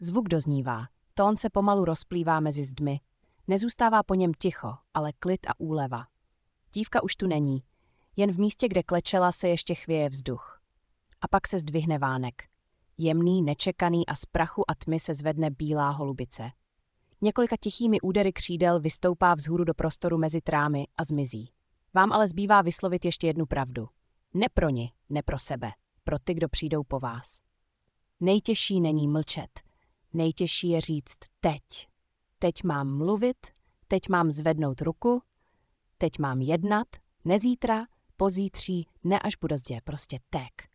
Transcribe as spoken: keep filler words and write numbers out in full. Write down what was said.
Zvuk doznívá, tón se pomalu rozplývá mezi zdmi. Nezůstává po něm ticho, ale klid a úleva. Dívka už tu není, jen v místě, kde klečela, se ještě chvěje vzduch. A pak se zdvihne vánek. Jemný, nečekaný a z prachu a tmy se zvedne bílá holubice. Několika tichými údery křídel vystoupá vzhůru do prostoru mezi trámy a zmizí. Vám ale zbývá vyslovit ještě jednu pravdu. Ne pro ni, ne pro sebe, pro ty, kdo přijdou po vás. Nejtěžší není mlčet, nejtěžší je říct teď. Teď mám mluvit, teď mám zvednout ruku, teď mám jednat, ne zítra, pozítří, ne až bude zdě, prostě teď.